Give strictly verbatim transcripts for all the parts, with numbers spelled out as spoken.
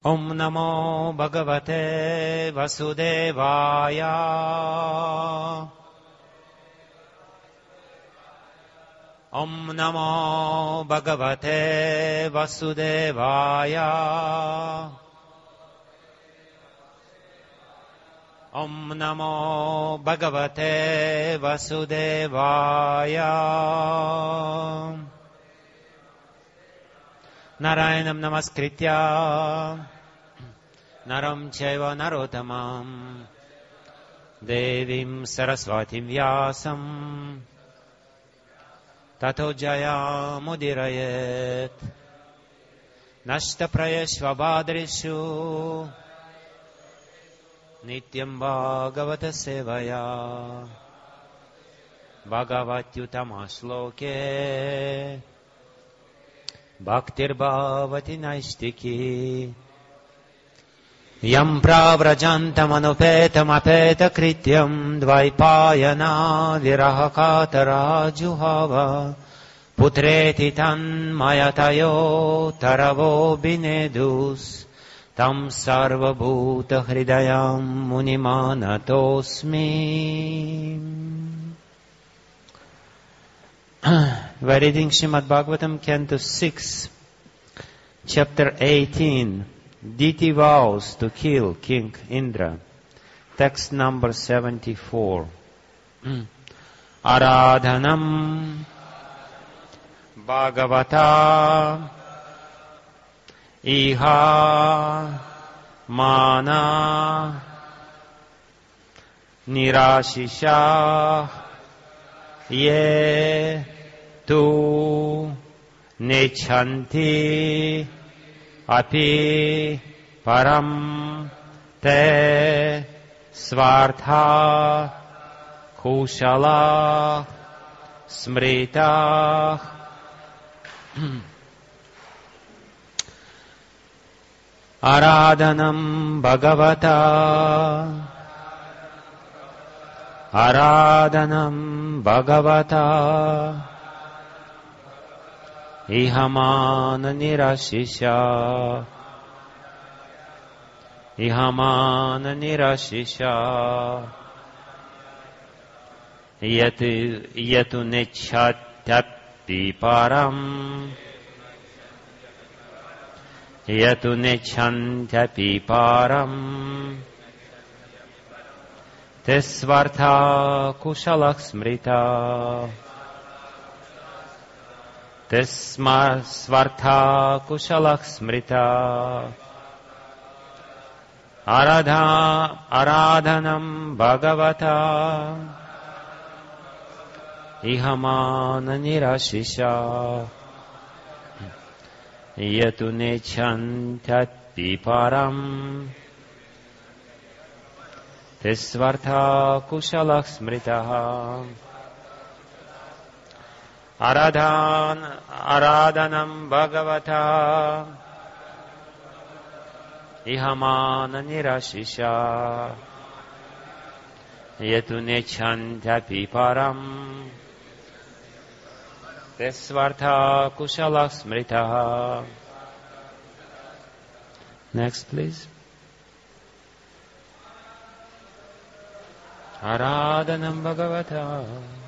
Om Namo Bhagavate Vasudevaya. Om Namo Bhagavate Vasudevaya. Om Namo Bhagavate Vasudevaya. Narayanam Namaskritya Naram Chaiva Narotamam Devim Saraswatim Vyasam Tato Jaya Mudirayet Nashta Prayeshvabhadrishu Nityam Bhagavata Sevaya Bhagavatyutama Shloke Bhaktir Bhavati Naistiki Yam Pravrajantam Anupetam Apeta Krityam Dvaipayana Virahakatara Juhava Putreti Tan Mayatayo Taravo Binedus Tam Sarva Bhuta Hridayam Munimanatosmi. We're reading Srimad Bhagavatam, Canto six, Chapter eighteen, Deity vows to kill King Indra. Text number seventy-four. Aradhanam Bhagavata Iha Mana Nirashisha Ye Tu Nechanti Api Param Te Svartha Kushala Smrita. Aradhanam Bhagavata Aradhanam Bhagavata Ihamana Nirashisha Ihamana Nirashisha Yatu Yatu Nechatapi Param Yatu Nechantapi Param Tesvartha Kushalak Smrita Tesma Svartha Kushalak Smrita. Aradha Aradhanam Bhagavata Ihamana Nirashisha Yatu Nechantapi Param Tesvartha Kushalak Smritaha. Aradhan Aradhanam Bhagavata Ihamana Nirashisha Yatu Nechantapi Param Tesvartha Kushalak Smritaha. Next please. Aradhanam Bhagavata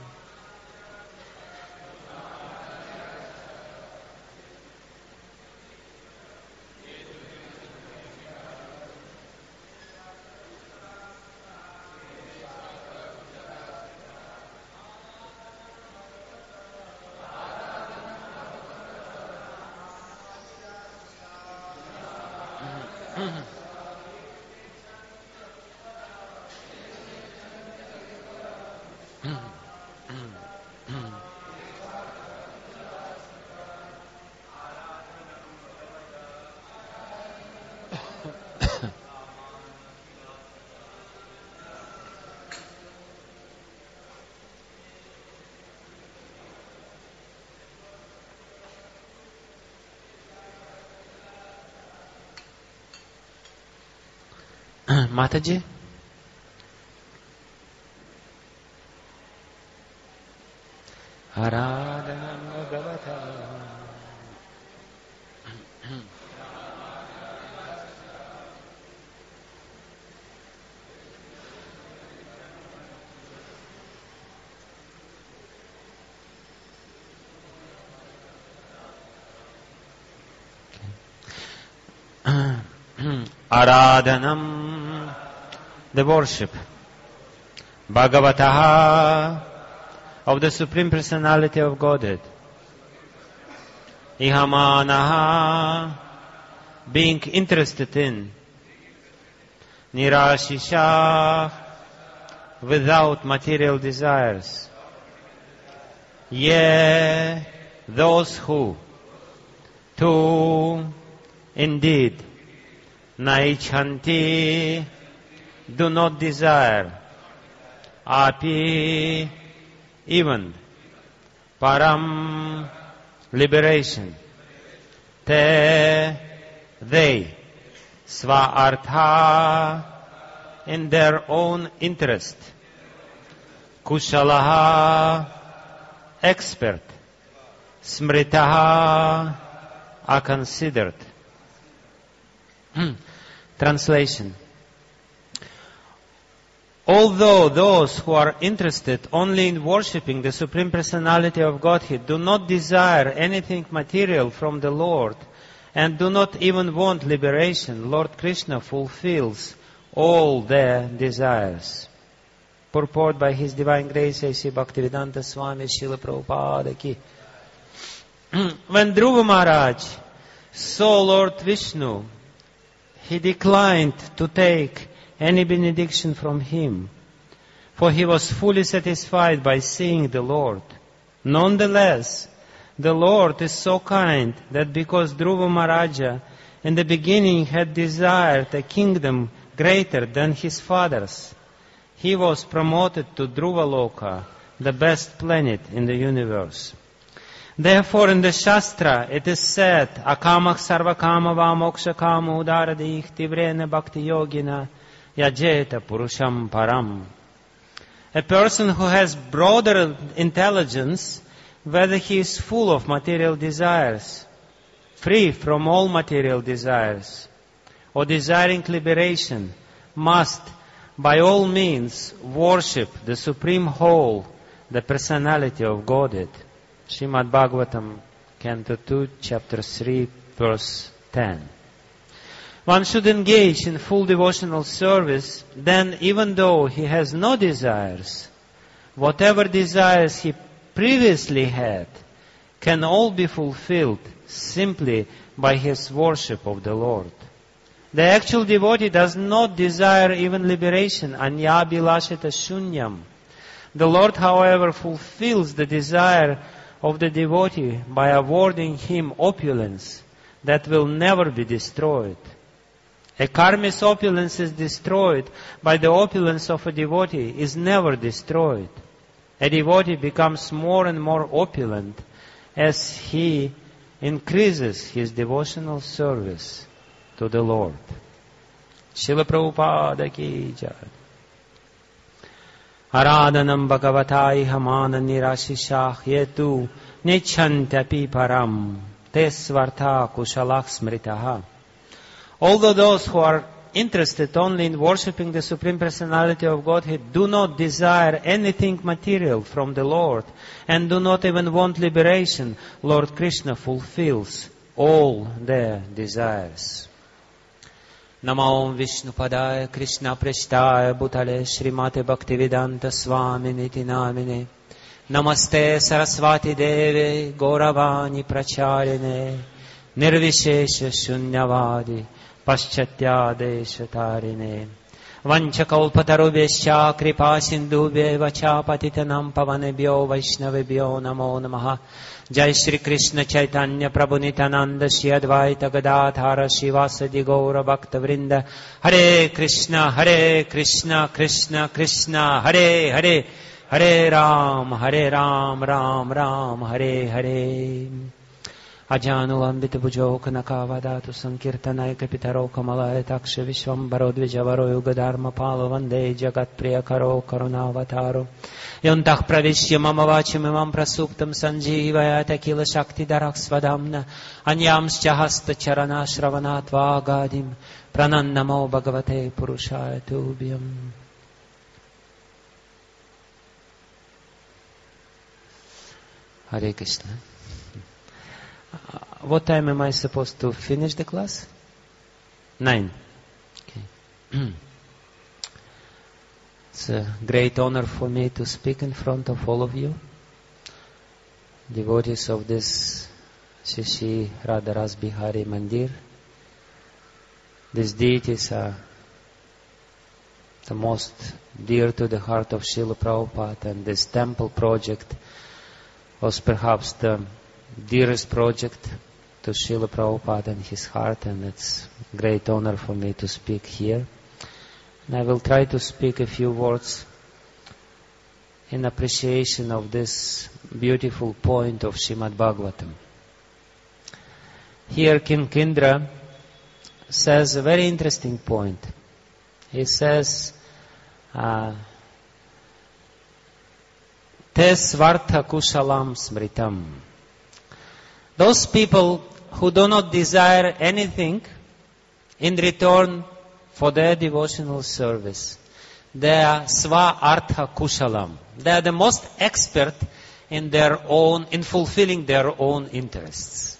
Mataji? Aradhanam Bhagavata Aradhanam, the worship. Bhagavataha, of the Supreme Personality of Godhead. Ihamanaha, being interested in. Nirashisha, without material desires. Ye, those who, tu, indeed, naichanti, do not desire, api, even, param, liberation, te, they, sva-artha, in their own interest, kushalaha, expert, smritaha, are considered. Translation. Although those who are interested only in worshipping the Supreme Personality of Godhead do not desire anything material from the Lord and do not even want liberation, Lord Krishna fulfills all their desires. Purport by His Divine Grace, A C Bhaktivedanta Swami Srila Prabhupada Ki. When Dhruva Maharaj saw Lord Vishnu, he declined to take any benediction from him, for he was fully satisfied by seeing the Lord. Nonetheless, the Lord is so kind that because Dhruva Maharaja in the beginning had desired a kingdom greater than his father's, he was promoted to Dhruvaloka, the best planet in the universe. Therefore, in the Shastra, it is said, Akamak sarvakama va moksha kama udaradih tivrena bhakti yogina yajeta purusham param. A person who has broader intelligence, whether he is full of material desires, free from all material desires, or desiring liberation, must by all means worship the Supreme Whole, the Personality of Godhead. Srimad Bhagavatam, Canto two, Chapter three, Verse ten. One should engage in full devotional service, then even though he has no desires, whatever desires he previously had can all be fulfilled simply by his worship of the Lord. The actual devotee does not desire even liberation, anya bilashita shunyam. The Lord, however, fulfills the desire of the devotee by awarding him opulence that will never be destroyed. A karmist's opulence is destroyed, but the opulence of a devotee is never destroyed. A devotee becomes more and more opulent as he increases his devotional service to the Lord. Srila Prabhupada ki jai. Aradhanam bhagavatai hamana nirashishah yetu nichantapi param te svartha kushalak smritaha. Although those who are interested only in worshipping the Supreme Personality of Godhead do not desire anything material from the Lord and do not even want liberation, Lord Krishna fulfills all their desires. Namo Vishnu Padaya Krishna Preshtaya Bhutale Srimate Bhaktivedanta Swami Niti Namine Namaste Saraswati Deve Gauravani Pracharine Nirvishesha Shunyavadi Paschatya Tarine Vanchakalpatarubhescha Kripa Sindhubhe Vacha Patitanam Pavanebhyo Vaishnavebhyo Namo Namaha. Jai Shri Krishna Chaitanya Prabhu Nityananda Shri Advaita Gadadhara Shivasadi Gaura Bhakta Vrinda. Hare Krishna Hare Krishna Krishna Krishna Hare Hare Hare Ram Hare Ram Ram Ram Hare Hare. Ajanulambita Bujok Nakavadatu Sankirtanai Kapitaro Kamalaya Taksha Vishwambaro Dvijavaro Yugadharma Palo Vande Jagat Priyakaro Karunavataro Yontach Pravishya Mama Vachimimam Prasuptam Sanjivayata Kila Shakti Darak Svadamna Anyamscha Hasta Charana Shravanatva Gadim Pranannamo Bhagavate Purushaya Tubhyam. Hare Krishna. What time am I supposed to finish the class? Nine. Okay. It's a great honor for me to speak in front of all of you, devotees of this Shri Shri Radharas Bihari Mandir. These deities are the most dear to the heart of Srila Prabhupada, and this temple project was perhaps the dearest project to Srila Prabhupada and his heart, and it's a great honor for me to speak here. And I will try to speak a few words in appreciation of this beautiful point of Srimad Bhagavatam. Here King Indra says a very interesting point. He says, uh, Te svartha kushalam smritam. Those people who do not desire anything in return for their devotional service, they are sva artha kushalam. They are the most expert in their own, in fulfilling their own interests.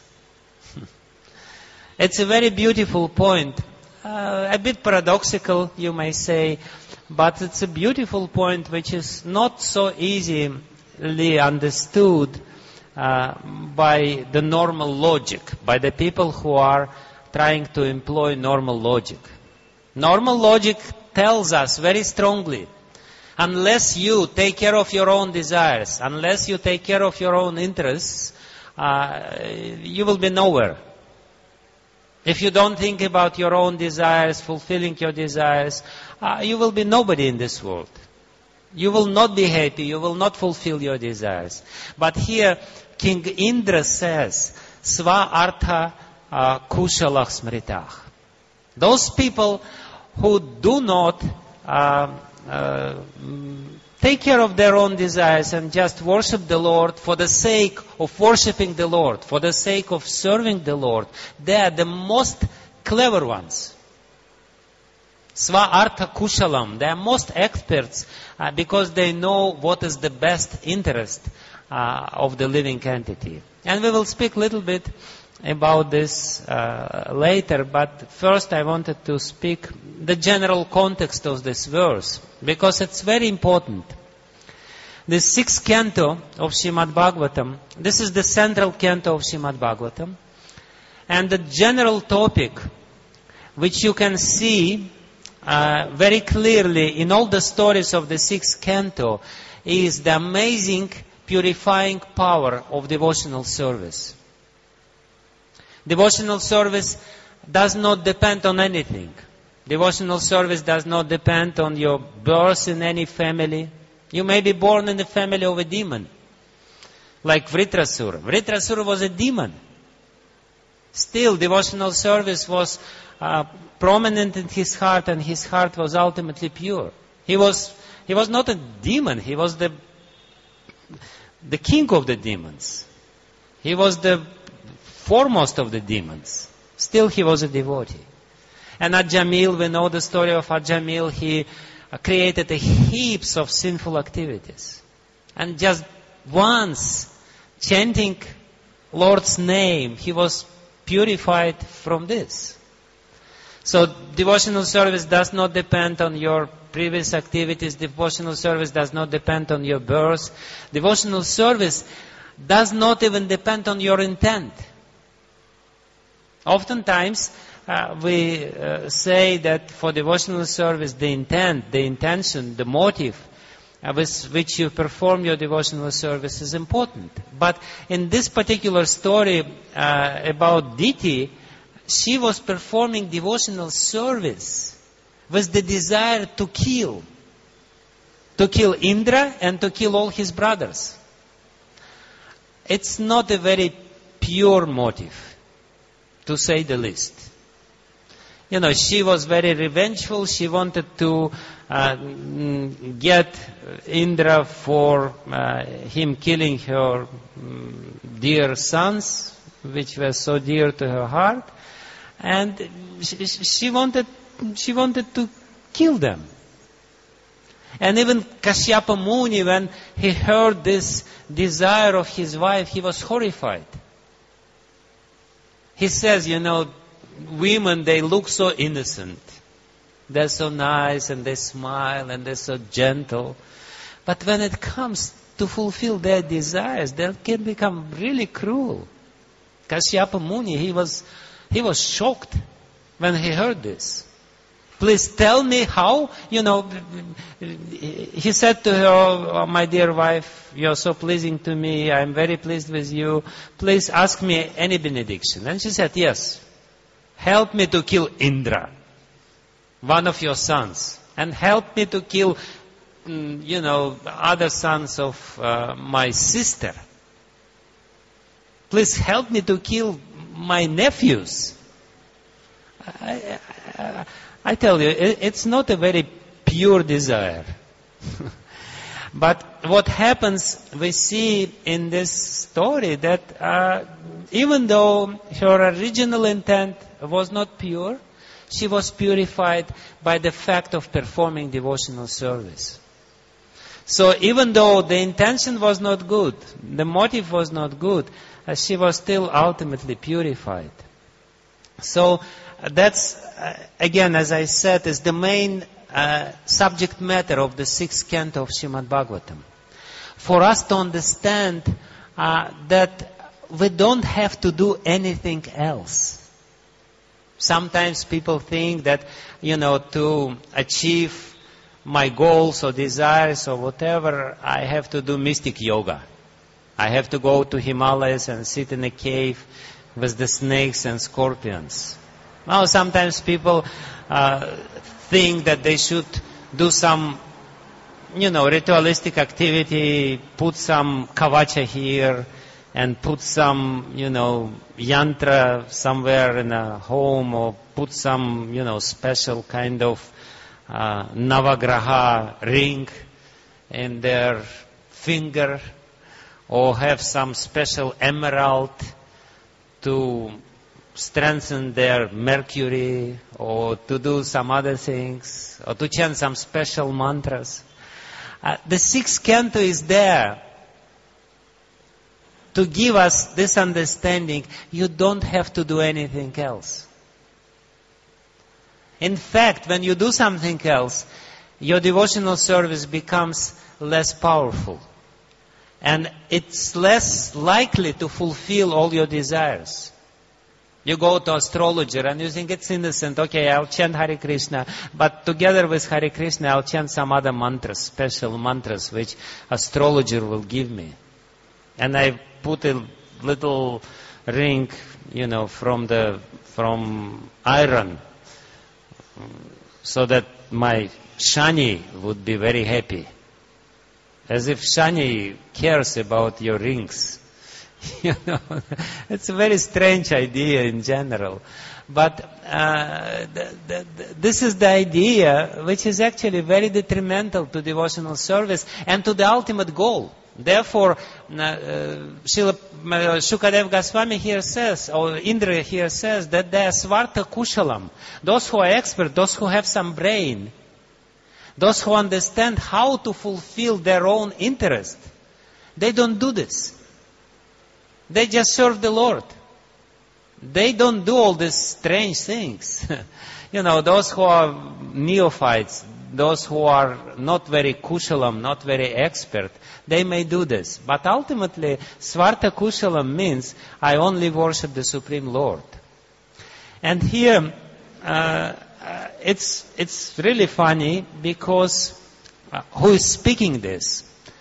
It's a very beautiful point. Uh, a bit paradoxical, you may say, but it's a beautiful point which is not so easily understood uh, by the normal logic, by the people who are trying to employ normal logic. Normal logic tells us very strongly, unless you take care of your own desires, unless you take care of your own interests, uh, you will be nowhere. If you don't think about your own desires, fulfilling your desires, uh, you will be nobody in this world. You will not be happy, you will not fulfill your desires. But here, King Indra says, Sva artha uh, kushalach smritach. Those people who do not uh, uh, take care of their own desires and just worship the Lord for the sake of worshiping the Lord, for the sake of serving the Lord, they are the most clever ones. Sva artha kushalam. They are most experts uh, because they know what is the best interest uh, of the living entity. And we will speak a little bit about this uh, later, but first I wanted to speak the general context of this verse, because it's very important. The sixth canto of Srimad Bhagavatam, this is the central canto of Srimad Bhagavatam, and the general topic which you can see uh, very clearly in all the stories of the sixth canto is the amazing purifying power of devotional service. Devotional service does not depend on anything. Devotional service does not depend on your birth in any family. You may be born in the family of a demon, like Vritrasura. Vritrasura was a demon. Still, devotional service was uh, prominent in his heart, and his heart was ultimately pure. He was he was not a demon. He was the the king of the demons. He was the foremost of the demons. Still, he was a devotee. And Ajamil, we know the story of Ajamil. He uh, created a heaps of sinful activities. And just once, chanting Lord's name, he was purified from this. So, devotional service does not depend on your previous activities. Devotional service does not depend on your birth. Devotional service does not even depend on your intent. Oftentimes, uh, we uh, say that for devotional service, the intent, the intention, the motive uh, with which you perform your devotional service is important. But in this particular story uh, about Diti, she was performing devotional service with the desire to kill. To kill Indra and to kill all his brothers. It's not a very pure motive, to say the least. You know, she was very revengeful. She wanted to uh, get Indra for uh, him killing her um, dear sons, which were so dear to her heart. And she, she wanted, she wanted to kill them. And even Kashyapa Muni, when he heard this desire of his wife, he was horrified. He says, you know, women, they look so innocent. They're so nice and they smile and they're so gentle. But when it comes to fulfill their desires, they can become really cruel. Kashyapa Muni, he was, he was shocked when he heard this. Please tell me how, you know, he said to her, oh, my dear wife, you're so pleasing to me, I'm very pleased with you, please ask me any benediction. And she said, yes, help me to kill Indra, one of your sons, and help me to kill, you know, other sons of uh, my sister. Please help me to kill my nephews. I, I, I tell you, it's not a very pure desire. But what happens, we see in this story that uh, even though her original intent was not pure, she was purified by the fact of performing devotional service. So even though the intention was not good, the motive was not good, uh, she was still ultimately purified. So that's, uh, again, as I said, is the main uh, subject matter of the sixth canto of Srimad Bhagavatam. For us to understand uh, that we don't have to do anything else. Sometimes people think that, you know, to achieve my goals or desires or whatever, I have to do mystic yoga. I have to go to Himalayas and sit in a cave with the snakes and scorpions. Now, sometimes people uh, think that they should do some, you know, ritualistic activity, put some kavacha here, and put some, you know, yantra somewhere in a home, or put some, you know, special kind of uh, Navagraha ring in their finger, or have some special emerald to strengthen their mercury, or to do some other things, or to chant some special mantras. Uh, the sixth canto is there to give us this understanding. You don't have to do anything else. In fact, when you do something else, your devotional service becomes less powerful. And it's less likely to fulfill all your desires. You go to astrologer and you think it's innocent. Okay, I'll chant Hare Krishna, but together with Hare Krishna, I'll chant some other mantras, special mantras, which astrologer will give me. And I put a little ring, you know, from the from iron, so that my Shani would be very happy. As if Shani cares about your rings. You know, it's a very strange idea in general. But uh, the, the, the, this is the idea which is actually very detrimental to devotional service and to the ultimate goal. Therefore, uh, Srila Shukadev Goswami here says, or Indra here says, that they are Svarta Kushalam. Those who are expert, those who have some brain, those who understand how to fulfill their own interest, they don't do this. They just serve the Lord. They don't do all these strange things. You know, those who are neophytes, those who are not very kushalam, not very expert, they may do this. But ultimately, Svarta Kushalam means I only worship the Supreme Lord. And here, uh, it's, it's really funny because uh, who is speaking this?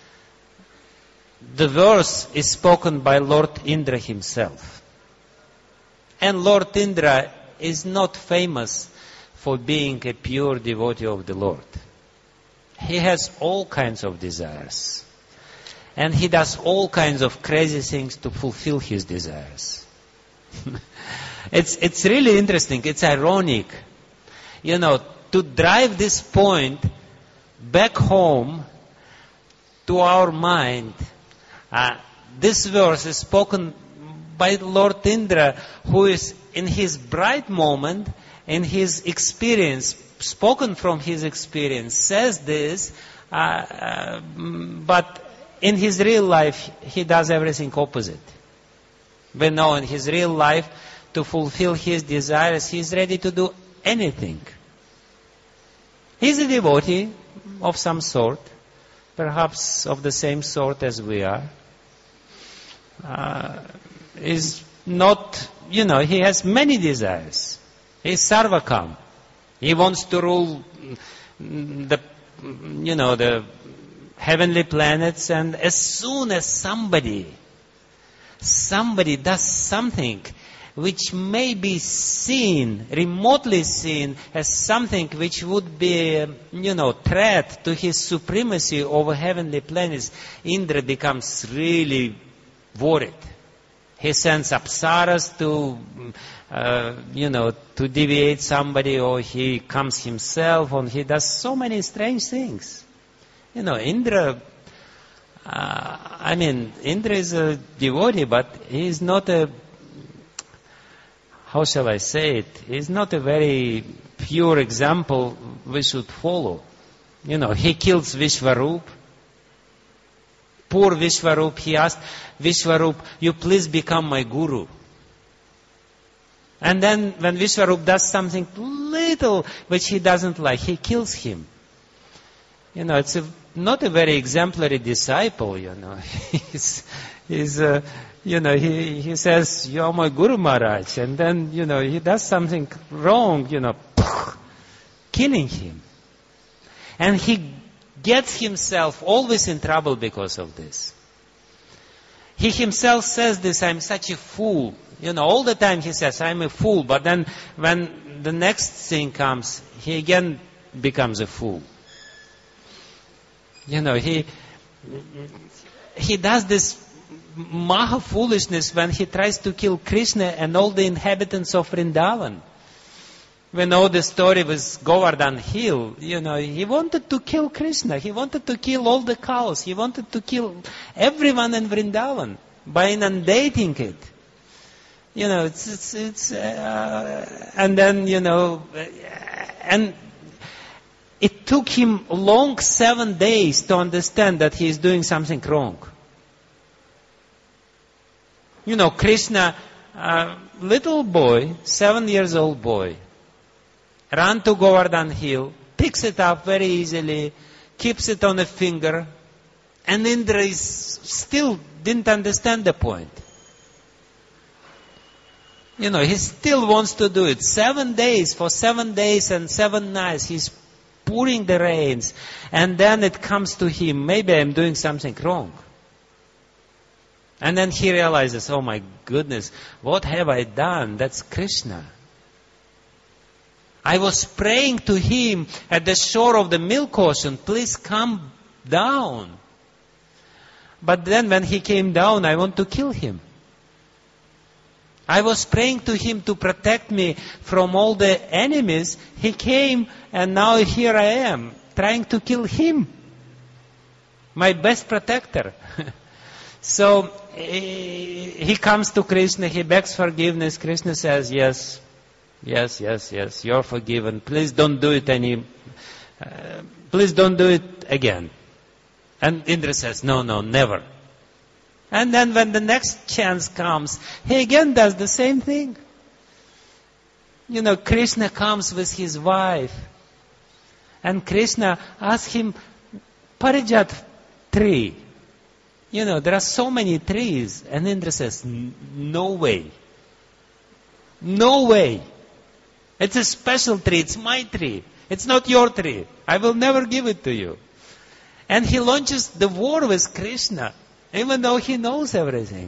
The verse is spoken by Lord Indra himself. And Lord Indra is not famous for being a pure devotee of the Lord. He has all kinds of desires. And he does all kinds of crazy things to fulfill his desires. it's, it's really interesting. It's ironic. You know, to drive this point back home to our mind, Uh, this verse is spoken by Lord Indra, who is in his bright moment, in his experience, spoken from his experience, says this, uh, uh, but in his real life, he does everything opposite. We know in his real life, to fulfill his desires, he is ready to do anything. He's a devotee of some sort, perhaps of the same sort as we are. Uh, is not, you know, he has many desires. He's Sarvakam. He wants to rule the, you know, the heavenly planets, and as soon as somebody, somebody does something which may be seen, remotely seen, as something which would be, you know, threat to his supremacy over heavenly planets, Indra becomes really worried. He sends apsaras to, uh, you know, to deviate somebody, or he comes himself, and he does so many strange things. You know, Indra, uh, I mean, Indra is a devotee, but he is not a, how shall I say it? He's not a very pure example we should follow. You know, he kills Vishwarup. Poor Vishwarup, he asked Vishwarup, you please become my guru. And then when Vishwarup does something little which he doesn't like, he kills him. You know, it's a, not a very exemplary disciple, you know. he's, he's uh, you know, he, he says, you're my Guru Maharaj. And then, you know, he does something wrong, you know, killing him. And he gets himself always in trouble because of this. He himself says this, I'm such a fool. You know, all the time he says, I'm a fool. But then when the next thing comes, he again becomes a fool. You know, he he does this maha foolishness when he tries to kill Krishna and all the inhabitants of Vrindavan. We know the story with Govardhan Hill. You know, he wanted to kill Krishna. He wanted to kill all the cows. He wanted to kill everyone in Vrindavan by inundating it. You know, it's, it's, it's uh, and then, you know, and it took him long seven days to understand that he is doing something wrong. You know, Krishna, uh, little boy, seven years old boy, ran to Govardhan Hill, picks it up very easily, keeps it on a finger, and Indra is still didn't understand the point. You know, he still wants to do it. Seven days, for seven days and seven nights, he's pouring the rains, and then it comes to him, maybe I'm doing something wrong. And then he realizes, oh my goodness, what have I done? That's Krishna. I was praying to him at the shore of the milk ocean, please come down. But then when he came down, I want to kill him. I was praying to him to protect me from all the enemies. He came, and now here I am, trying to kill him. My best protector. So he comes to Krishna, he begs forgiveness. Krishna says, yes, yes, yes, yes, you're forgiven. Please don't do it any, uh, please don't do it again. And Indra says, no, no, never. And then when the next chance comes, he again does the same thing. You know, Krishna comes with his wife. And Krishna asks him, Parijat tree. You know, there are so many trees. And Indra says, no way. No way. It's a special tree. It's my tree. It's not your tree. I will never give it to you. And he launches the war with Krishna, even though he knows everything.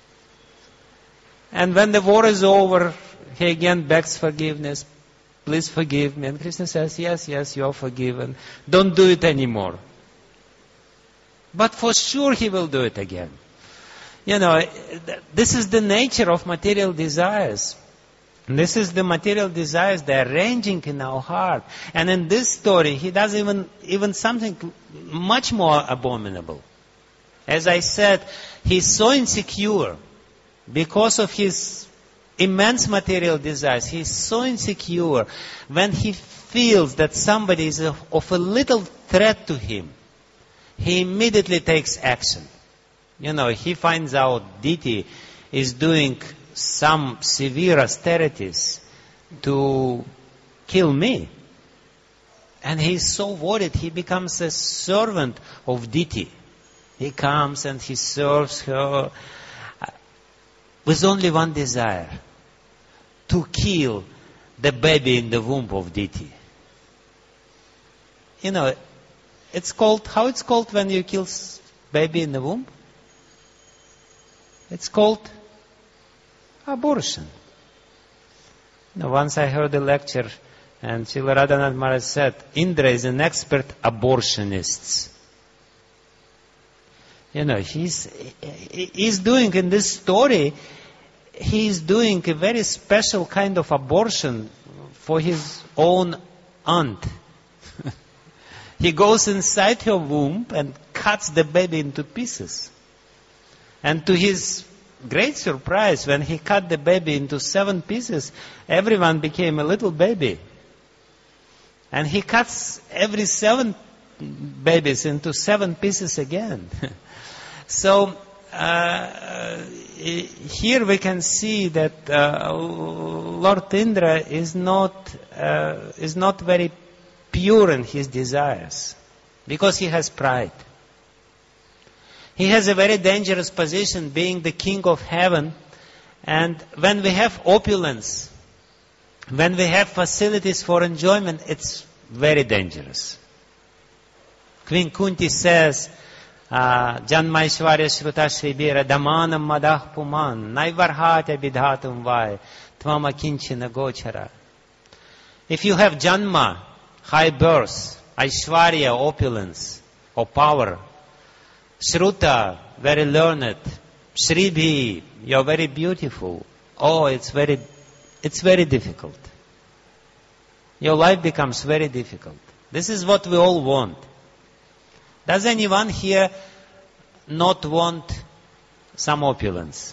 And when the war is over, he again begs forgiveness. Please forgive me. And Krishna says, yes, yes, you are forgiven. Don't do it anymore. But for sure he will do it again. You know, this is the nature of material desires. This is the material desires that are ranging in our heart. And in this story, he does even, even something much more abominable. As I said, he's so insecure because of his immense material desires. He's so insecure when he feels that somebody is of a little threat to him. He immediately takes action. You know, he finds out Diti is doing some severe austerities to kill me. And he's so worried, he becomes a servant of Diti. He comes and he serves her with only one desire, to kill the baby in the womb of Diti. You know, it's called, how it's called when you kill baby in the womb? It's called abortion. You know, once I heard a lecture, and Srila Radhanath Maharaj said, Indra is an expert abortionist. You know, he's, he's doing in this story, he's doing a very special kind of abortion for his own aunt. He goes inside her womb and cuts the baby into pieces. And to his great surprise, when he cut the baby into seven pieces, everyone became a little baby. And he cuts every seven babies into seven pieces again. So, uh, here we can see that uh, Lord Indra is not, uh, is not very pure in his desires, because he has pride. He has a very dangerous position, being the king of heaven. And when we have opulence, when we have facilities for enjoyment, it's very dangerous. Queen Kunti says, Janmaishvarya Shruta Shribira Damanam Madah Puman Naivarhatya Vidhatum Vai Tvama Kinchina Gochara. If you have Janma, high birth, Aishwarya, opulence or power, Shruta, very learned, Shribhi, you're very beautiful. Oh, it's very, it's very difficult. Your life becomes very difficult. This is what we all want. Does anyone here not want some opulence?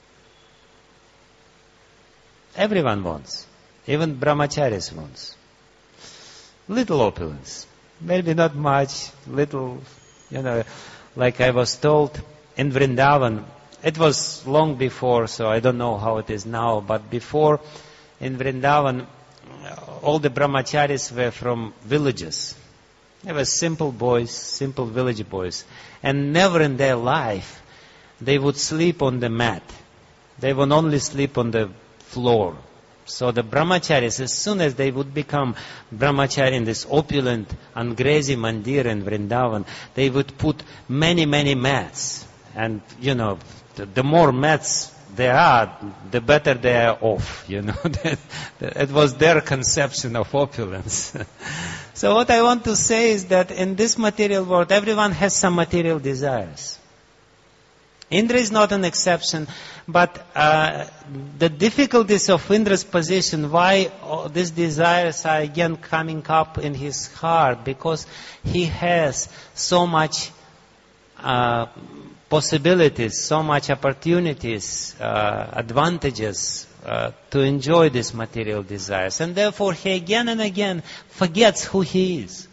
Everyone wants. Even brahmacharis wants. Little opulence. Maybe not much, little, you know, like I was told in Vrindavan. It was long before, so I don't know how it is now, but before in Vrindavan, all the brahmacharis were from villages. They were simple boys, simple village boys. And never in their life they would sleep on the mat. They would only sleep on the floor. So the brahmacharis, as soon as they would become brahmachari in this opulent Angrezi mandir in Vrindavan, they would put many, many mats. And, you know, the, the more mats there are, the better they are off, you know. It was their conception of opulence. So what I want to say is that in this material world, everyone has some material desires. Indra is not an exception, but uh, the difficulties of Indra's position, why these desires are again coming up in his heart, because he has so much uh, possibilities, so much opportunities, uh, advantages uh, to enjoy these material desires. And therefore he again and again forgets who he is.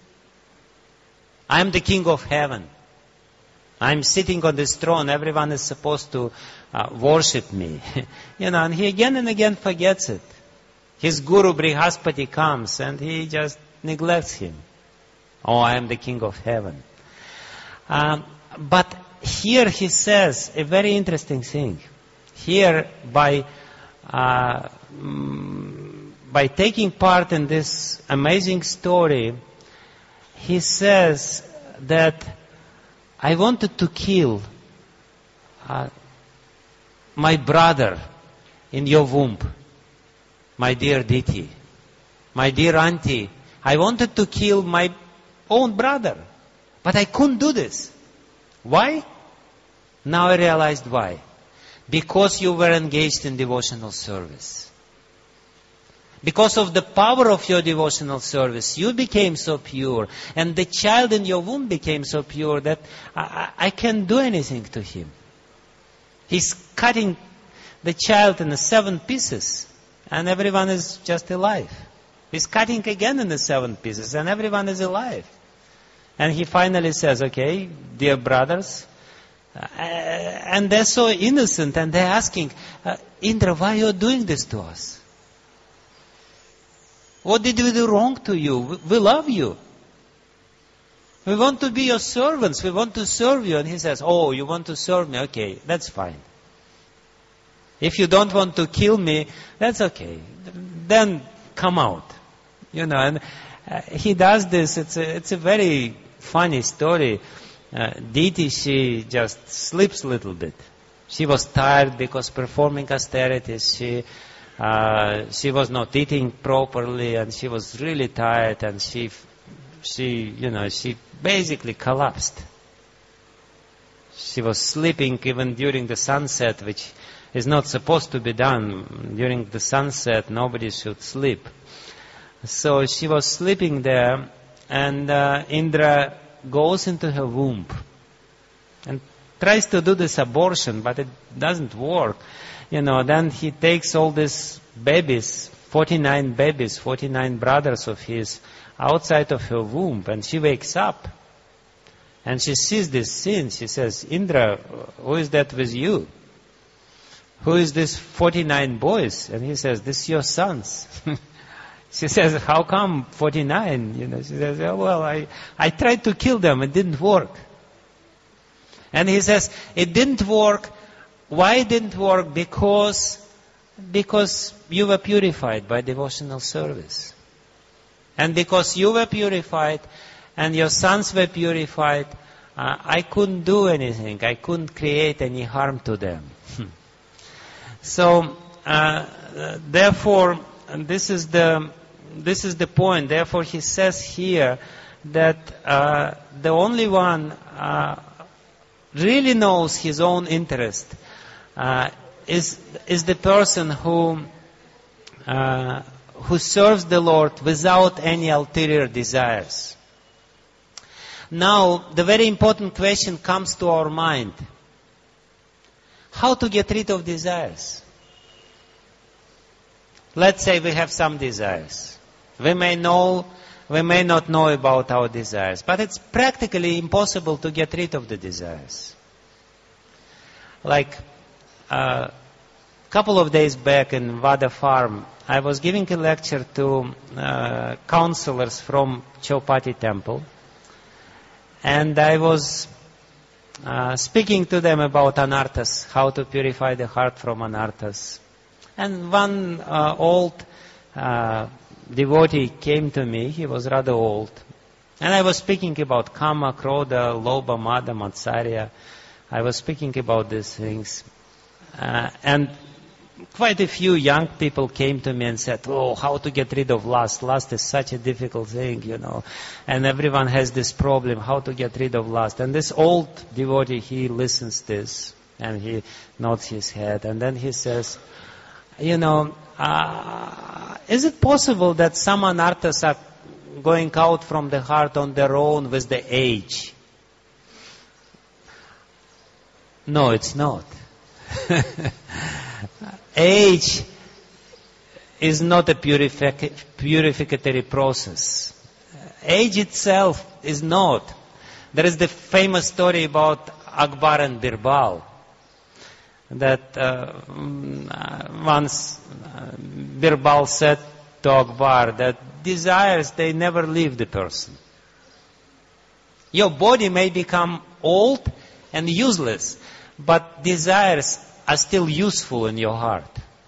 I am the king of heaven. I'm sitting on this throne. Everyone is supposed to uh, worship me. You know, and he again and again forgets it. His guru Brihaspati comes and he just neglects him. Oh, I am the king of heaven. Um, but here he says a very interesting thing. Here, by uh, mm, by taking part in this amazing story, he says that I wanted to kill uh, my brother in your womb, my dear Diti, my dear auntie. I wanted to kill my own brother, but I couldn't do this. Why? Now I realized why. Because you were engaged in devotional service. Because of the power of your devotional service, you became so pure, and the child in your womb became so pure that I, I can't do anything to him. He's cutting the child into seven pieces, and everyone is just alive. He's cutting again into seven pieces, and everyone is alive. And he finally says, okay, dear brothers, Uh, and they're so innocent, and they're asking, uh, Indra, why are you doing this to us? What did we do wrong to you? We, we love you. We want to be your servants. We want to serve you. And he says, oh, you want to serve me? Okay, that's fine. If you don't want to kill me, that's okay. Then come out. You know, and uh, he does this. It's a, it's a very funny story. Uh, Diti, she just sleeps a little bit. She was tired because performing austerities. She uh, she was not eating properly, and she was really tired, and she she you know she basically collapsed. She was sleeping even during the sunset, which is not supposed to be done. During the sunset, nobody should sleep. So she was sleeping there, and uh, Indra goes into her womb and tries to do this abortion, but it doesn't work. You know, then he takes all these babies, forty-nine babies, forty-nine brothers of his, outside of her womb, and she wakes up. And she sees this scene. She says, Indra, who is that with you? Who is this forty-nine boys? And he says, this is your sons. She says, how come forty-nine? You know, she says, oh, well, I, I tried to kill them. It didn't work. And he says, it didn't work. Why it didn't work? Because, because you were purified by devotional service. And because you were purified and your sons were purified, uh, I couldn't do anything. I couldn't create any harm to them. So, uh, therefore, and this is the this is the point. Therefore, he says here that uh, the only one uh, really knows his own interest uh, is is the person who uh, who serves the Lord without any ulterior desires. Now, the very important question comes to our mind: how to get rid of desires? Let's say we have some desires. We may know, we may not know about our desires, but it's practically impossible to get rid of the desires. Like a uh, couple of days back in Vada Farm, I was giving a lecture to uh, counselors from Chaupati temple, and I was uh, speaking to them about anarthas, how to purify the heart from anarthas. And one uh, old uh, devotee came to me. He was rather old. And I was speaking about Kama, Krodha, Lobha, Mada, Matsarya. I was speaking about these things. Uh, and quite a few young people came to me and said, oh, how to get rid of lust. Lust is such a difficult thing, you know. And everyone has this problem, how to get rid of lust. And this old devotee, he listens this, and he nods his head. And then he says, you know, uh, is it possible that some anarthas are going out from the heart on their own with the age? No, it's not. Age is not a purific- purificatory process. Age itself is not. There is the famous story about Akbar and Birbal. That uh, once uh, Birbal said to Akbar that desires, they never leave the person. Your body may become old and useless, but desires are still useful in your heart.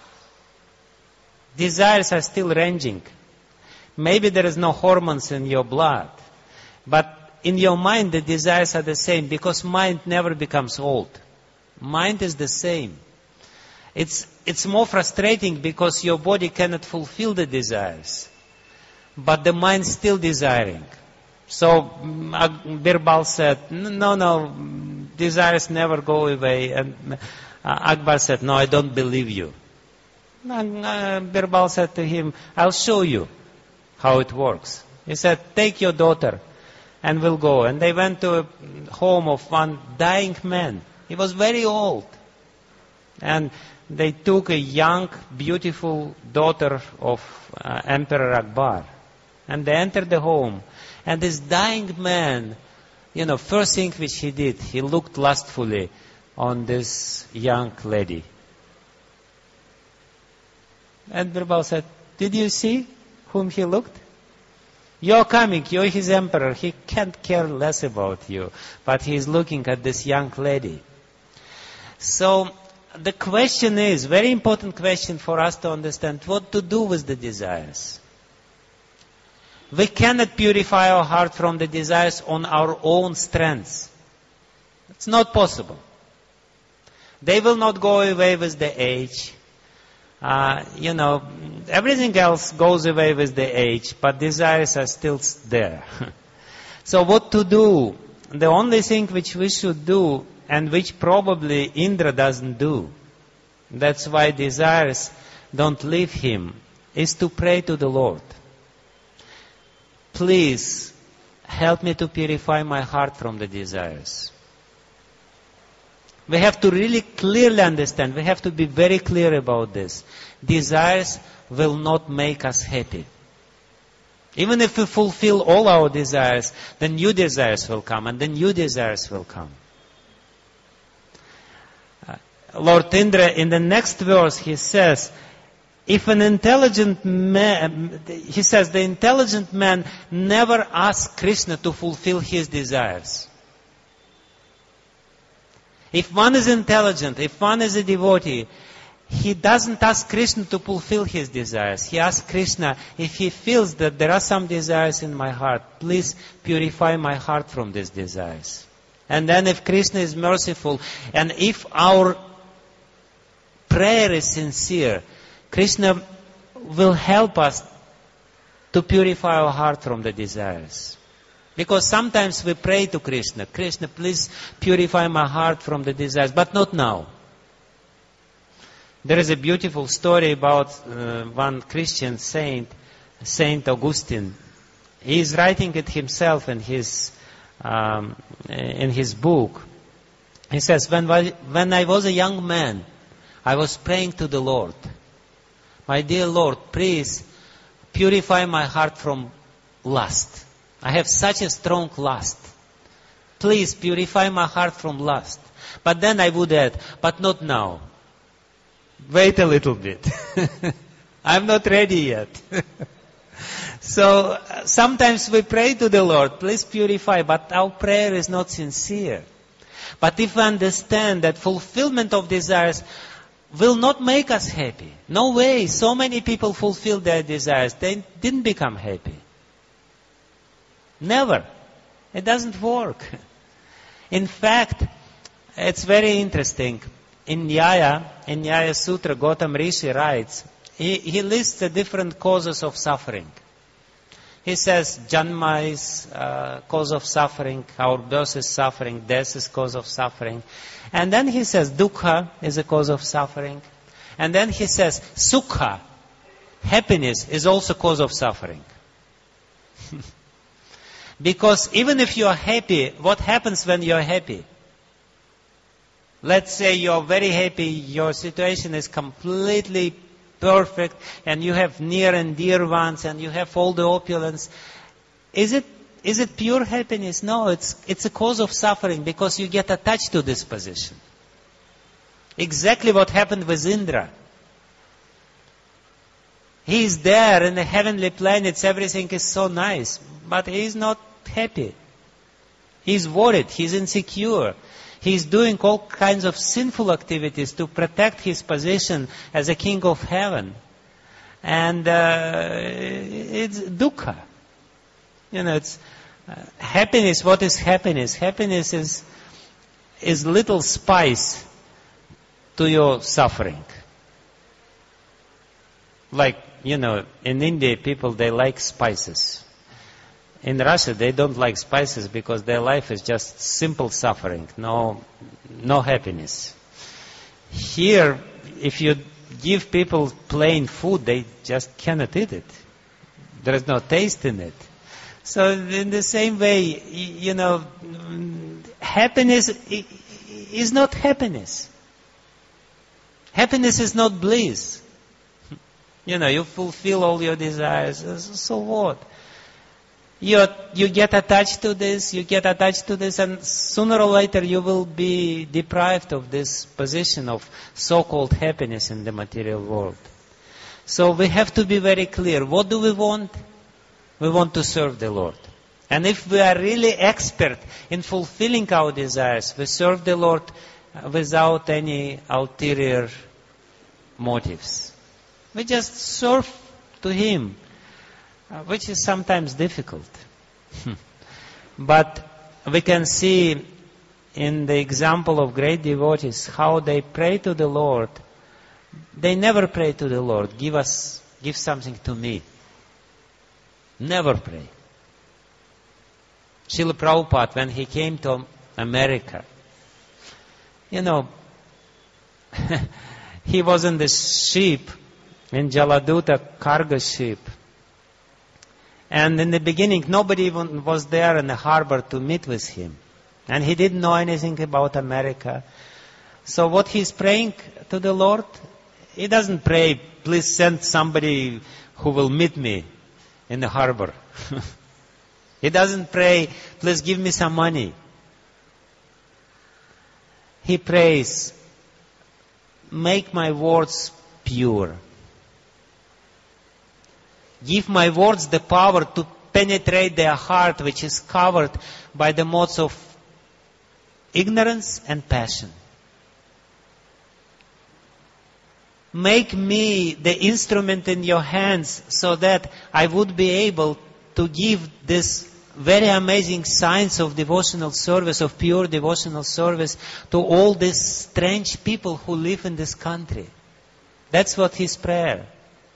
Desires are still ranging. Maybe there is no hormones in your blood, but in your mind the desires are the same, because mind never becomes old. Mind is the same. It's it's more frustrating because your body cannot fulfill the desires, but the mind is still desiring. So Birbal said, no, no, desires never go away. And Akbar said, no, I don't believe you. And Birbal said to him, I'll show you how it works. He said, take your daughter and we'll go. And they went to a home of one dying man. He was very old. And they took a young, beautiful daughter of uh, Emperor Akbar. And they entered the home. And this dying man you know, first thing which he did, he looked lustfully on this young lady. And Birbal said, did you see whom he looked? You're coming, you're his emperor, he can't care less about you, but he's looking at this young lady. So, the question is, very important question for us to understand, what to do with the desires. We cannot purify our heart from the desires on our own strengths. It's not possible. They will not go away with the age. Uh, you know, everything else goes away with the age, but desires are still there. So what to do? The only thing which we should do, and which probably Indra doesn't do, that's why desires don't leave him, is to pray to the Lord. Please, help me to purify my heart from the desires. We have to really clearly understand, we have to be very clear about this. Desires will not make us happy. Even if we fulfill all our desires, then new desires will come, and then new desires will come. Uh, Lord Indra, in the next verse, he says, if an intelligent man, he says, the intelligent man never asks Krishna to fulfill his desires. If one is intelligent, if one is a devotee, he doesn't ask Krishna to fulfill his desires. He asks Krishna, if he feels that there are some desires in my heart, please purify my heart from these desires. And then if Krishna is merciful, and if our prayer is sincere, Krishna will help us to purify our heart from the desires. Because sometimes we pray to Krishna, Krishna, please purify my heart from the desires, but not now. There is a beautiful story about uh, one Christian saint, Saint Augustine. He is writing it himself in his, um, in his book. He says, when, when I was a young man, I was praying to the Lord. My dear Lord, please purify my heart from lust. I have such a strong lust. Please purify my heart from lust. But then I would add, but not now. Wait a little bit. I'm not ready yet. So uh, sometimes we pray to the Lord, please purify, but our prayer is not sincere. But if we understand that fulfillment of desires will not make us happy. No way. So many people fulfill their desires. They didn't become happy. Never. It doesn't work. In fact, it's very interesting. In Nyaya, in Nyaya Sutra, Gautam Rishi writes, he, he lists the different causes of suffering. He says, Janma is uh, cause of suffering, our birth is suffering, death is cause of suffering. And then he says, Dukkha is a cause of suffering. And then he says, Sukha, happiness, is also cause of suffering. Because even if you are happy, what happens when you are happy? Let's say you are very happy, your situation is completely perfect, and you have near and dear ones, and you have all the opulence. Is it is it pure happiness? No, it's it's a cause of suffering because you get attached to this position. Exactly what happened with Indra. He is there in the heavenly planets, everything is so nice, but he is not happy. He is worried, he is insecure. He is doing all kinds of sinful activities to protect his position as a king of heaven. And uh, it's dukkha. You know, it's uh, happiness. What is happiness? Happiness is is little spice to your suffering. Like, you know, in India, people, they like spices. In Russia, they don't like spices because their life is just simple suffering, no, no happiness. Here, if you give people plain food, they just cannot eat it. There is no taste in it. So in the same way, you know, happiness is not happiness. Happiness is not bliss. You know, you fulfill all your desires, so what? You, you get attached to this, you get attached to this, and sooner or later you will be deprived of this position of so-called happiness in the material world. So we have to be very clear. What do we want? We want to serve the Lord. And if we are really expert in fulfilling our desires, we serve the Lord without any ulterior motives. We just serve to Him, which is sometimes difficult. But we can see in the example of great devotees how they pray to the Lord. They never pray to the Lord, give us, give something to me. Never pray. Srila Prabhupada, when he came to America, you know, he was in the ship, in Jaladuta cargo ship. And in the beginning, nobody even was there in the harbor to meet with him. And he didn't know anything about America. So what he's praying to the Lord, he doesn't pray, please send somebody who will meet me in the harbor. He doesn't pray, please give me some money. He prays, make my words pure. Give my words the power to penetrate their heart, which is covered by the modes of ignorance and passion. Make me the instrument in your hands so that I would be able to give this very amazing signs of devotional service, of pure devotional service to all these strange people who live in this country. That's what his prayer.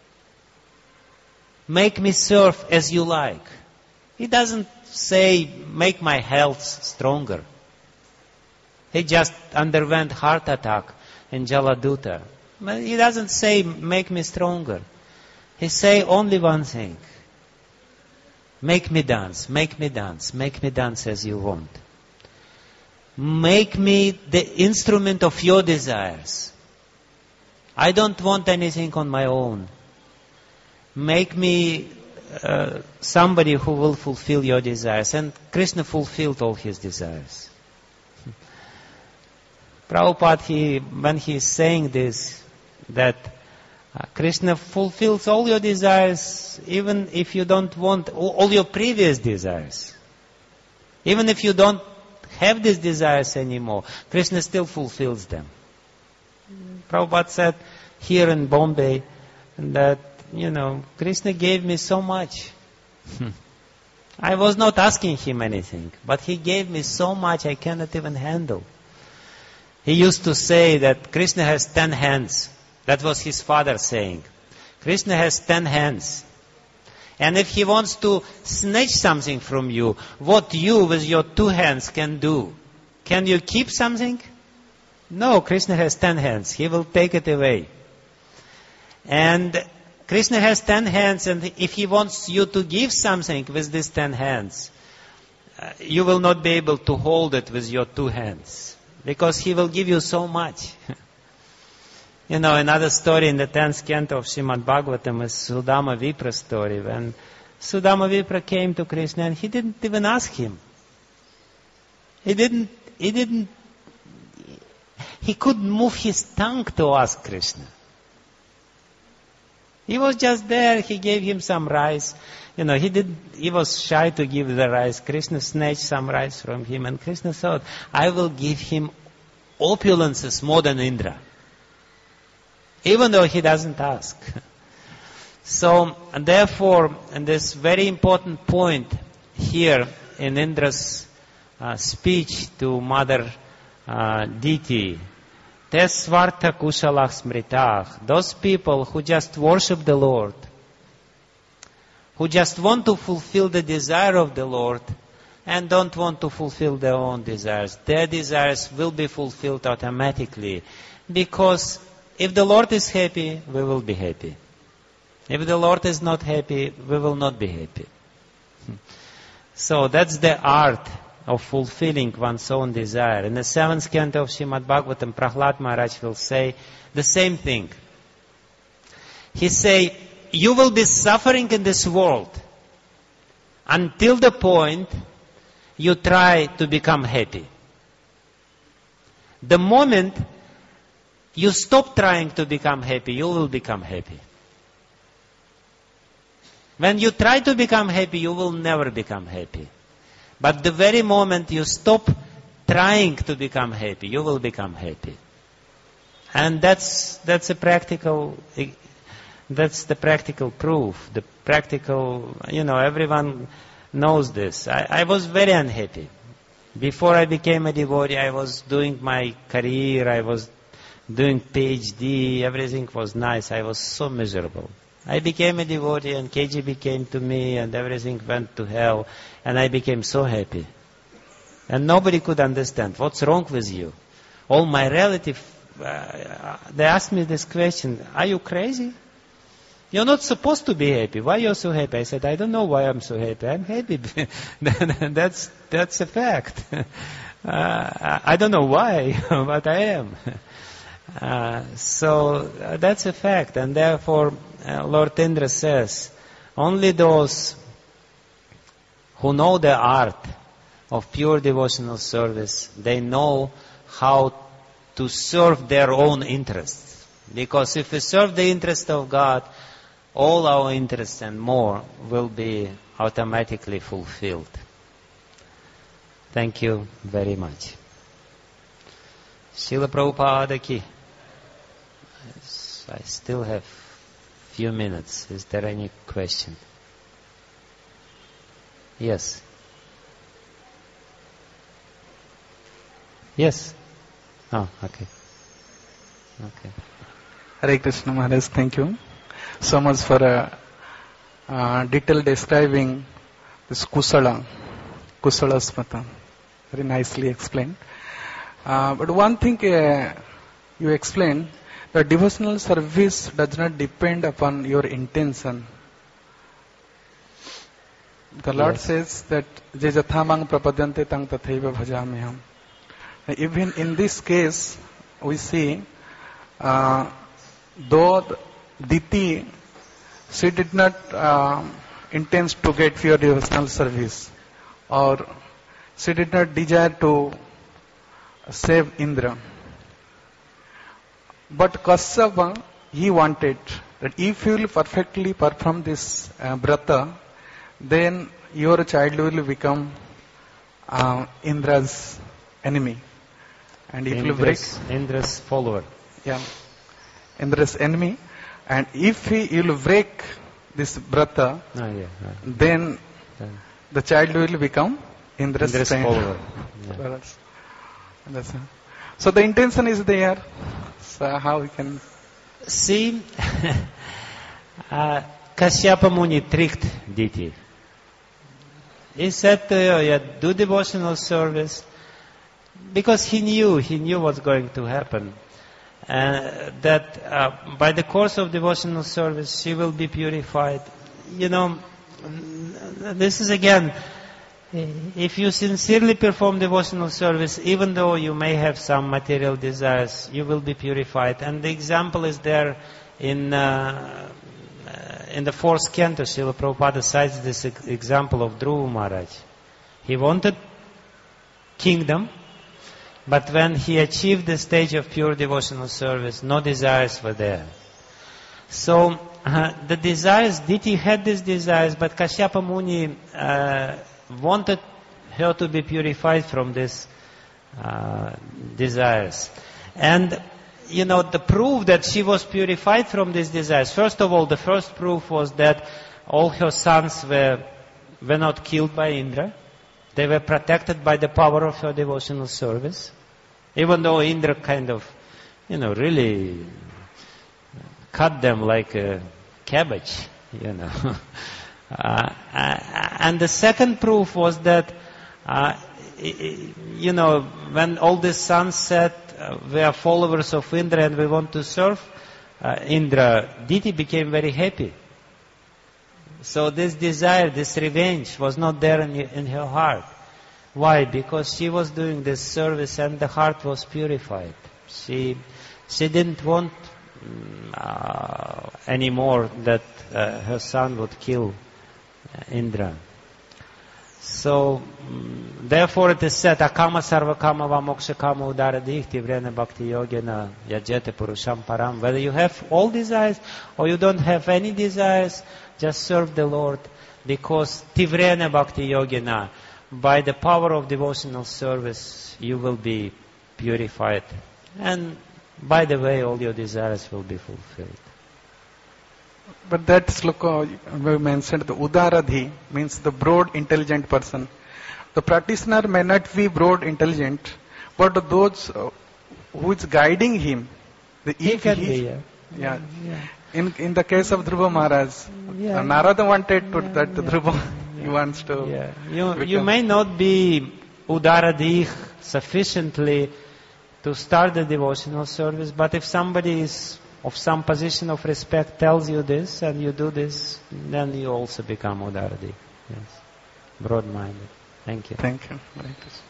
Make me serve as you like. He doesn't say, make my health stronger. He just underwent heart attack in Jaladuta. He doesn't say, make me stronger. He say only one thing. Make me dance, make me dance, make me dance as you want. Make me the instrument of your desires. I don't want anything on my own. Make me uh, somebody who will fulfill your desires. And Krishna fulfilled all his desires. Prabhupada, he, when he is saying this, that uh, Krishna fulfills all your desires, even if you don't want all, all your previous desires. Even if you don't have these desires anymore, Krishna still fulfills them. Prabhupada said here in Bombay that, you know, Krishna gave me so much. I was not asking him anything, but he gave me so much I cannot even handle. He used to say that Krishna has ten hands. That was his father saying. Krishna has ten hands. And if he wants to snatch something from you, what you with your two hands can do, can you keep something? No, Krishna has ten hands. He will take it away. And Krishna has ten hands, and if he wants you to give something with these ten hands, uh, you will not be able to hold it with your two hands, because he will give you so much. You know, another story in the tenth canto of Srimad Bhagavatam is Sudama Vipra story, when Sudama Vipra came to Krishna and he didn't even ask him. He didn't, he didn't, he couldn't move his tongue to ask Krishna. He was just there, he gave him some rice. You know, he did, he was shy to give the rice. Krishna snatched some rice from him, and Krishna thought, I will give him opulences more than Indra. Even though he doesn't ask. So, and therefore, and this very important point here in Indra's uh, speech to Mother uh, Diti, Tes svarta kushalach smritach, those people who just worship the Lord, who just want to fulfill the desire of the Lord and don't want to fulfill their own desires, their desires will be fulfilled automatically, because if the Lord is happy, we will be happy. If the Lord is not happy, we will not be happy. So that's the art of fulfilling one's own desire. In the seventh canto of Srimad Bhagavatam, Prahlad Maharaj will say the same thing. He say, you will be suffering in this world until the point you try to become happy. The moment you stop trying to become happy, you will become happy. When you try to become happy, you will never become happy. But the very moment you stop trying to become happy, you will become happy. And that's that's a practical, that's the practical proof. The practical, you know, everyone knows this. I, I was very unhappy. Before I became a devotee, I was doing my career, I was doing PhD, everything was nice. I was so miserable. I became a devotee and K G B came to me and everything went to hell and I became so happy. And nobody could understand, what's wrong with you? All my relatives, uh, they asked me this question, are you crazy? You're not supposed to be happy. Why you're so happy? I said, I don't know why I'm so happy. I'm happy. that's, that's a fact. uh, I don't know why, but I am. Uh, so uh, that's a fact, and therefore uh, Lord Indra says, only those who know the art of pure devotional service, they know how to serve their own interests. Because if we serve the interest of God, all our interests and more will be automatically fulfilled. Thank you very much. Srila Prabhupada ki. I still have few minutes. Is there any question? Yes. Yes. Oh, okay. Okay. Hare Krishna Maharaj, thank you so much for a uh, uh, detailed describing this Kusala, Kusala Smata. Very nicely explained. Uh, but one thing uh, you explained, the devotional service does not depend upon your intention. The Lord yes. says that Je jathamang prapadyante tang tathaiva bhajamiham. Even in this case, we see, uh, though Diti, she did not uh, intend to get pure devotional service, or she did not desire to save Indra. But Kasyapa, he wanted that if you will perfectly perform this uh, brata, then your child will become uh, Indra's enemy. And if you break Indra's follower. Yeah. Indra's enemy. And if he will break this brata, oh, yeah, yeah. then yeah. the child will become Indra's, Indra's follower. Yeah. That's, so the intention is there. So how we can see? uh, Kasyapa Muni tricked Diti. He said to her, yeah, do devotional service, because he knew, he knew what's going to happen. Uh, that uh, by the course of devotional service, she will be purified. You know, this is again, if you sincerely perform devotional service, even though you may have some material desires, you will be purified. And the example is there in uh, in the fourth canto. Srila Prabhupada cites this example of Dhruva Maharaj. He wanted kingdom, but when he achieved the stage of pure devotional service, no desires were there. So uh, the desires, Diti had these desires, but Kasyapa Muni uh, wanted her to be purified from these uh, desires. And, you know, the proof that she was purified from these desires, first of all, the first proof was that all her sons were, were not killed by Indra. They were protected by the power of her devotional service. Even though Indra kind of, you know, really cut them like a cabbage, you know. Uh, and the second proof was that, uh, you know, when all the sons said, uh, we are followers of Indra and we want to serve uh, Indra, Diti became very happy. So this desire, this revenge was not there in, in her heart. Why? Because she was doing this service and the heart was purified. She, she didn't want uh, anymore that uh, her son would kill Indra. So, mm, therefore it is said, akama sarva kama va moksha kama udara dihti vrena bhakti yogena yajete purusham param. Whether you have all desires or you don't have any desires, just serve the Lord, because tivrena bhakti yogena, by the power of devotional service, you will be purified. And by the way, all your desires will be fulfilled. But that sloka we mentioned, the udaradhi, means the broad intelligent person. The practitioner may not be broad intelligent, but those uh, who is guiding him, the He if can he- be, yeah. yeah. Yeah. In in the case of Dhruva Maharaj, Yeah. uh, Narada wanted to Yeah, that yeah, Dhruva he wants to. Yeah. You, you become- may not be udaradih sufficiently to start the devotional service, but if somebody is of some position of respect tells you this and you do this, then you also become udaradih. Yes. Broad-minded. Thank you. Thank you. Hare Krishna.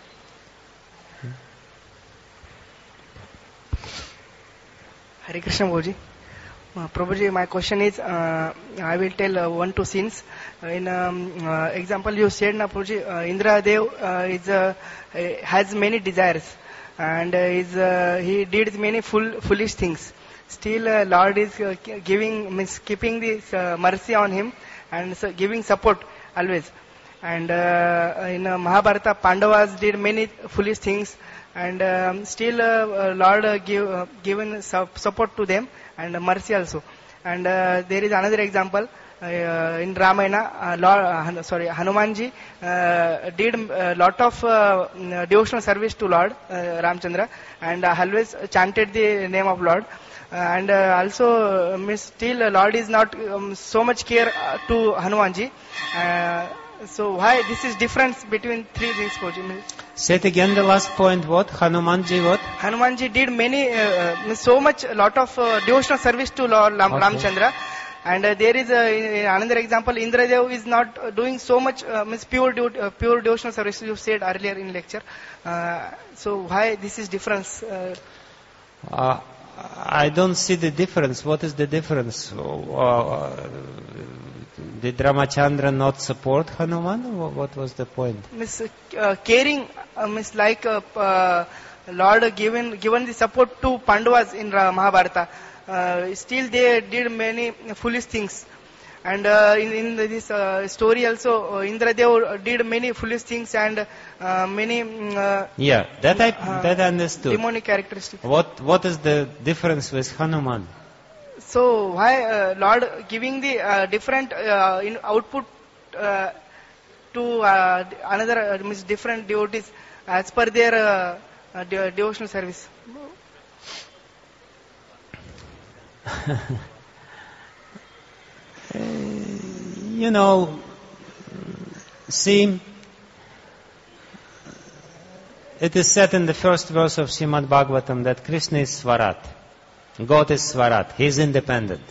Hare Krishna Prabhuji. Uh, Prabhuji, my question is, uh, I will tell uh, one two scenes. Uh, in um, uh, example, you said, na Prabhuji, uh, Indra Dev uh, is uh, uh, has many desires, and uh, is uh, he did many fool, foolish things. Still, uh, Lord is uh, ki- giving, means keeping this uh, mercy on him and so giving support always. And uh, in uh, Mahabharata, Pandavas did many foolish things, and um, still uh, uh, Lord uh, give uh, given su- support to them and uh, mercy also. And uh, there is another example uh, in Ramayana. Uh, Lord, uh, Han- sorry, Hanumanji uh, did a lot of uh, mm, devotional service to Lord uh, Ramchandra, and uh, always chanted the name of Lord. Uh, and uh, also, uh, miss, still uh, Lord is not um, so much care uh, to Hanumanji. Uh, so why this is difference between three things? Prabhuji? Means Say it again, the last point, what? Hanumanji, what? Hanumanji did many, uh, uh, so much, a lot of uh, devotional service to Lord Ram, Okay. Ramchandra. And uh, there is a, another example, Indradev is not uh, doing so much, uh, means pure, devo- uh, pure devotional service, you said earlier in lecture. Uh, so why this is difference? Uh, Uh, I don't see the difference. What is the difference? Uh, did Ramachandra not support Hanuman? Wha- What was the point? means uh, caring, uh, means like uh, uh, Lord given given the support to Pandavas in Ra- Mahabharata. Uh, still they did many foolish things. And uh, in, in this uh, story also, uh, Indradev did many foolish things and uh, many mm, uh, Yeah, that I uh, that I understood. demonic characteristics. What what is the difference with Hanuman? So why uh, Lord giving the uh, different uh, in output uh, to uh, another uh, means different devotees as per their uh, uh, de- devotional service? You know, see, it is said in the first verse of Srimad Bhagavatam that Krishna is Swarat. God is Swarat. He is independent.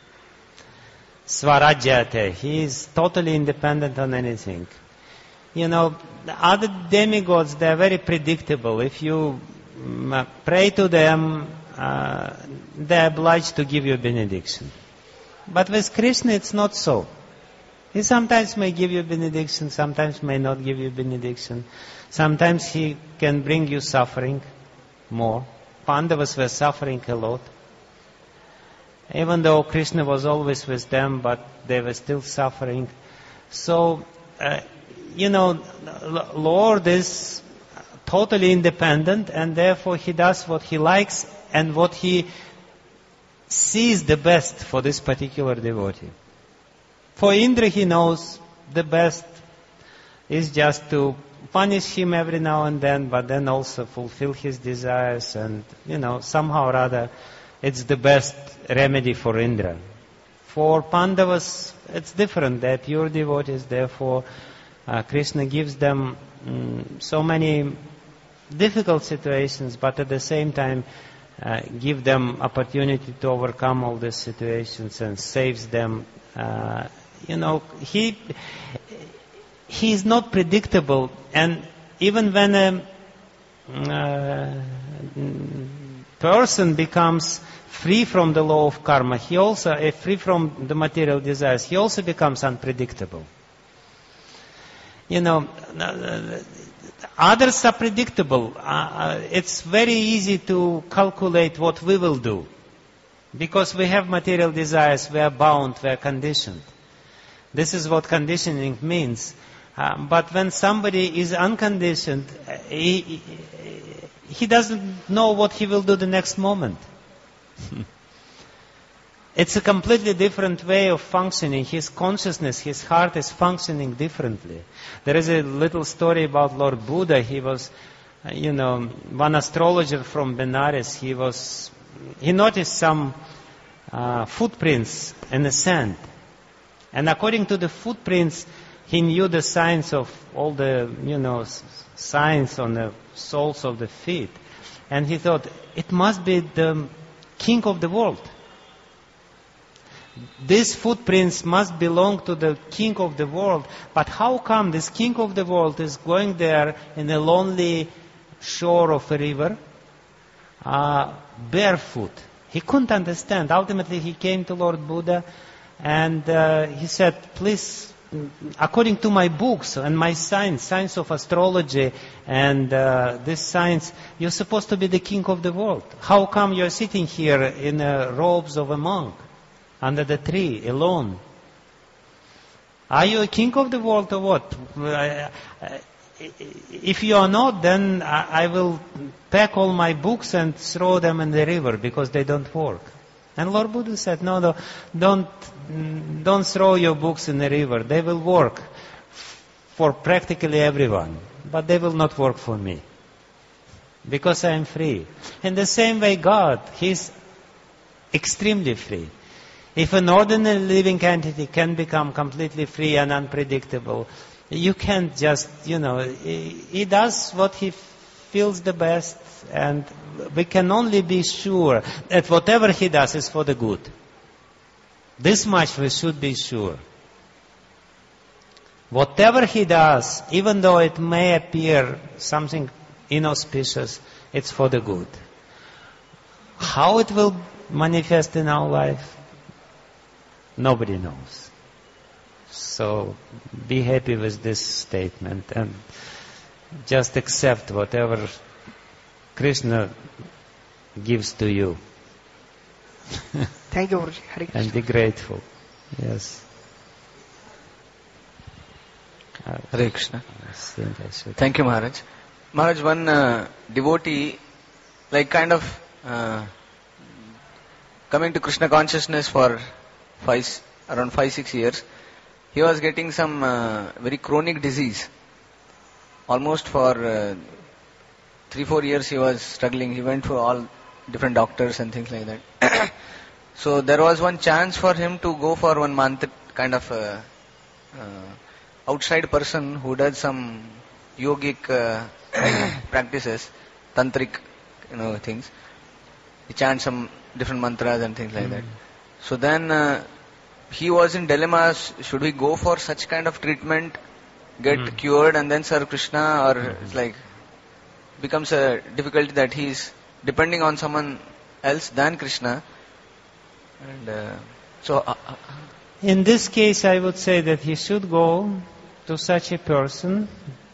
Swarajyate. He is totally independent on anything. You know, the other demigods, they are very predictable. If you mm, pray to them, uh, they are obliged to give you benediction. But with Krishna, it's not so. He sometimes may give you benediction, sometimes may not give you benediction. Sometimes he can bring you suffering more. Pandavas were suffering a lot. Even though Krishna was always with them, but they were still suffering. So, uh, you know, L- Lord is totally independent, and therefore he does what he likes and what he sees the best for this particular devotee. For Indra, he knows the best is just to punish him every now and then, but then also fulfill his desires, and, you know, somehow or other, it's the best remedy for Indra. For Pandavas, it's different. They're pure devotees, therefore uh, Krishna gives them mm, so many difficult situations, but at the same time uh, give them opportunity to overcome all these situations and saves them. Uh, you know, he he is not predictable, and even when a uh, person becomes free from the law of karma, he also, uh, free from the material desires, he also becomes unpredictable. you know, others are predictable. Uh, it's very easy to calculate what we will do. Because we have material desires, we are bound, we are conditioned. This is what conditioning means. Uh, but when somebody is unconditioned, he, he, he doesn't know what he will do the next moment. It's a completely different way of functioning. His consciousness, his heart is functioning differently. There is a little story about Lord Buddha. He was, you know, one astrologer from Benares. He was, he noticed some uh, footprints in the sand. And according to the footprints, he knew the signs of all the, you know, signs on the soles of the feet. And he thought, it must be the king of the world. These footprints must belong to the king of the world. But how come this king of the world is going there in a lonely shore of a river, uh, barefoot? He couldn't understand. Ultimately, he came to Lord Buddha and uh, he said, please, according to my books and my science, science of astrology and uh, this science, you're supposed to be the king of the world. How come you're sitting here in uh, robes of a monk? Under the tree, alone. Are you a king of the world or what? If you are not, then I will pack all my books and throw them in the river because they don't work. And Lord Buddha said, no, no, don't, don't throw your books in the river. They will work for practically everyone, but they will not work for me because I am free. In the same way, God, He's extremely free. If an ordinary living entity can become completely free and unpredictable, you can't just, you know, he, he does what he feels the best, and we can only be sure that whatever he does is for the good. This much we should be sure. Whatever he does, even though it may appear something inauspicious, it's for the good. How it will manifest in our life, nobody knows. So be happy with this statement and just accept whatever Krishna gives to you. Thank you, Guruji. Hare Krishna. And be grateful. Yes. Uh, Hare Krishna. I think I should. Thank you, Maharaj. Maharaj, one uh, devotee, like kind of uh, coming to Krishna consciousness for five, around five, six years, he was getting some uh, very chronic disease. Almost for uh, three, four years he was struggling. He went for all different doctors and things like that. So there was one chance for him to go for one month kind of uh, uh, outside person who does some yogic uh, practices, tantric, you know, things. He chants some different mantras and things like mm-hmm. that. So then uh, he was in dilemma, should we go for such kind of treatment, get mm. cured and then serve Krishna, or mm-hmm. it's like becomes a difficulty that he is depending on someone else than Krishna. And uh, so uh, uh, in this case I would say that he should go to such a person,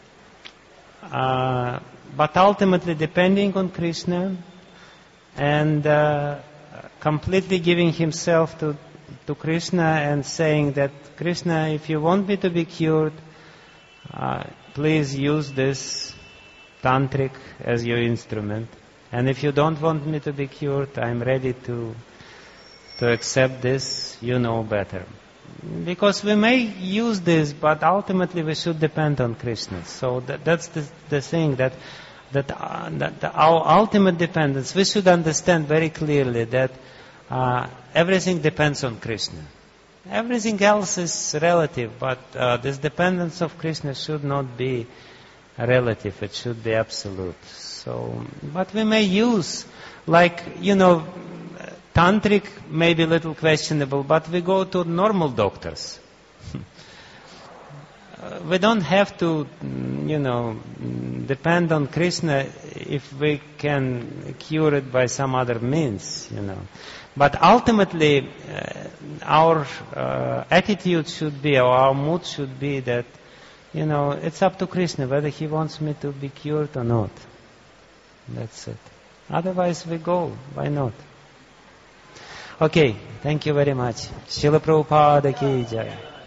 uh, but ultimately depending on Krishna and uh, completely giving himself to to Krishna and saying that, Krishna, if you want me to be cured, uh, please use this tantric as your instrument. And if you don't want me to be cured, I'm ready to to accept this, you know better. Because we may use this, but ultimately we should depend on Krishna. So that, that's the, the thing, that that, uh, that our ultimate dependence, we should understand very clearly that Uh, everything depends on Krishna. Everything else is relative, but uh, this dependence of Krishna should not be relative. It should be absolute. So, but we may use, like, you know, tantric may be a little questionable, but we go to normal doctors. We don't have to, you know, depend on Krishna if we can cure it by some other means, you know. But ultimately, uh, our uh, attitude should be, or our mood should be that you know, it's up to Krishna whether he wants me to be cured or not. That's it. Otherwise we go. Why not? Okay, thank you very much. Srila Prabhupada ki jai.